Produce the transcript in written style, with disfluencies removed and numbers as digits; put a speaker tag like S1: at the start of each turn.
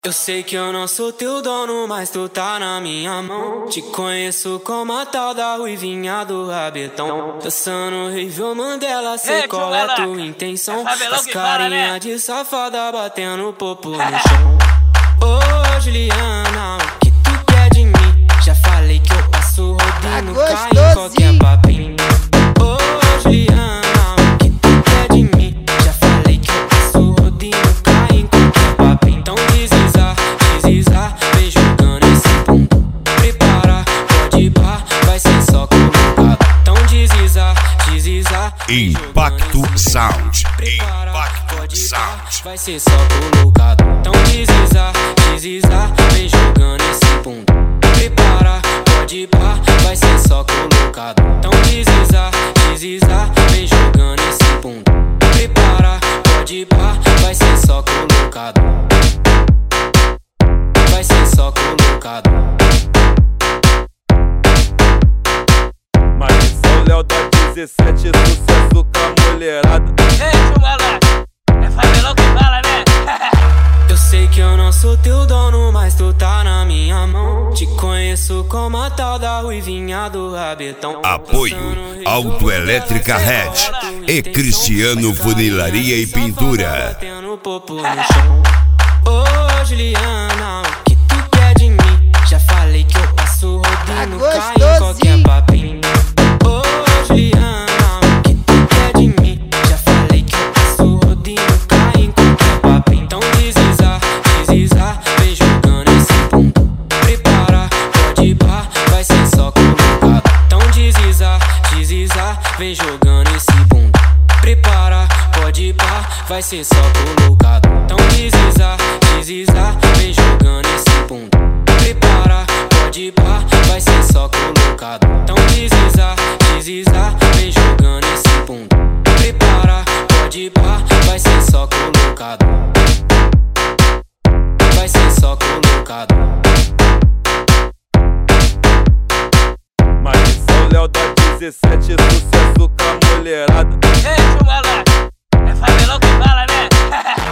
S1: Eu sei que eu não sou teu dono, mas tu tá na minha mão. Te conheço como a tal da ruivinha do rabetão. Dançando Revô Mandela, sei qual é tua intenção. As carinha de safada batendo popo no chão. Ô Juliana, o que tu quer de mim? Já falei que eu passo rodinho, cai em qualquer papinho. Ô Juliana, o que tu quer de mim? Já falei que eu passo rodinho, cai em qualquer papinho. Então deslizar, vem jogando esse bumbum. Prepara, pode ir pá, vai ser só colocado. Então deslizar,
S2: Impacto Sound.
S1: Impacto Sound. Vai ser só colocado. Então deslizar, vem jogando esse bumbum. Prepara, pode ir pá, vai ser só colocado. Então deslizar, vem jogando esse bumbum. Prepara, pode ir pá, vai ser só colocado. Vai ser só colocado.
S3: Maldição Léo da 17, sucesso com a mulherada.
S4: Ei, moleque, é favelão que fala, né?
S1: Eu sei que eu não sou teu dono, mas tu tá na minha mão. Te conheço como a tal da ruivinha do rabetão.
S2: Apoio Autoelétrica Red e Cristiano Funilaria e Pintura.
S1: Ô Juliana, o que tu quer de mim? Já falei que eu passo rodinho, cai em qualquer papinho. Ô Juliana, o que tu quer de mim? Já falei que eu passo rodinho, cai em qualquer papinho. Então deslizar, vem jogando esse bumbum. Prepara, pode ir pá, vai ser só colocado. Então deslizar, vem jogando esse bumbum. Prepara, pode ir pá, vai ser só colocado. Então deslizar, vem jogando esse bumbum. Prepara, pode ir pá, vai ser só colocado. Então deslizar, vem jogando esse bumbum. Prepara, pode ir pá, vai ser só colocado. Vai ser só colocado.
S3: Maldição Léo da 17, sucesso com a mulherada.
S4: Ei, moleque, é favelão que fala, né?